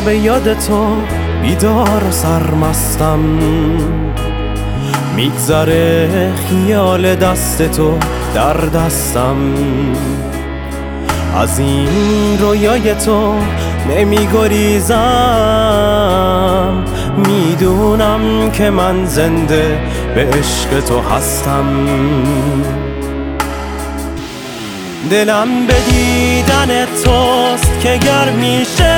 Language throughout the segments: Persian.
به یاد تو بیدار و سرمستم، میگذره خیال دست تو در دستم. از این رویای تو نمیگریزم، میدونم که من زنده به عشق تو هستم. دلم به دیدن توست که گرم میشه،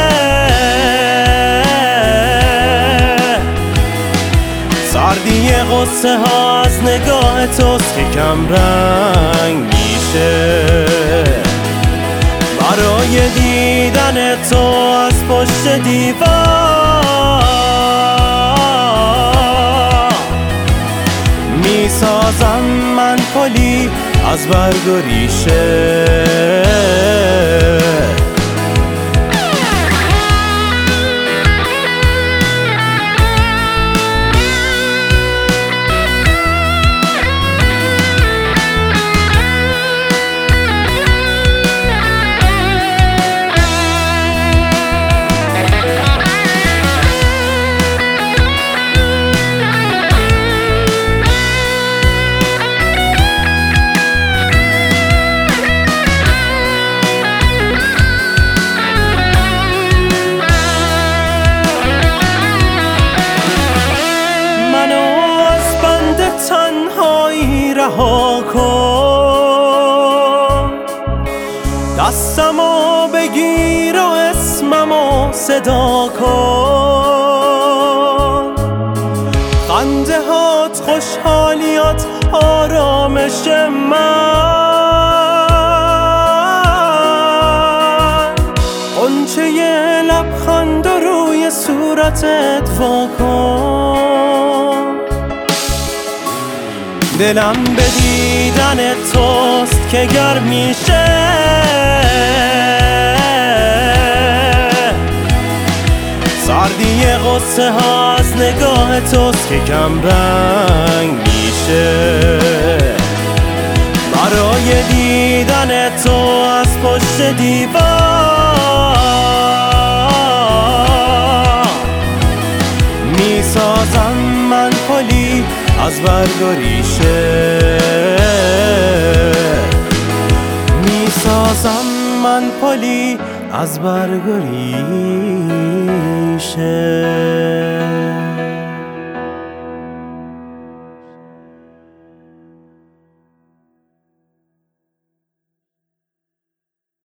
سردی غصه ها از نگاه توست که کم رنگ میشه. برای دیدن تو از پشت دیوار میسازم من پلی از برگ و ریشه. رها کن، دستمو بگیر و اسممو صدا کن. خنده هات، خوشحالیات، آرامش من، غنچه لبخند روی صورتت وا کن. دلم به دیدن توست که گرم میشه، سردی غصه ها از نگاه توست که کم رنگ میشه. برای دیدن تو از پشت دیوار میسازم من پلی از برگ و ریشه. میسازم من پلی از برگ و ریشه.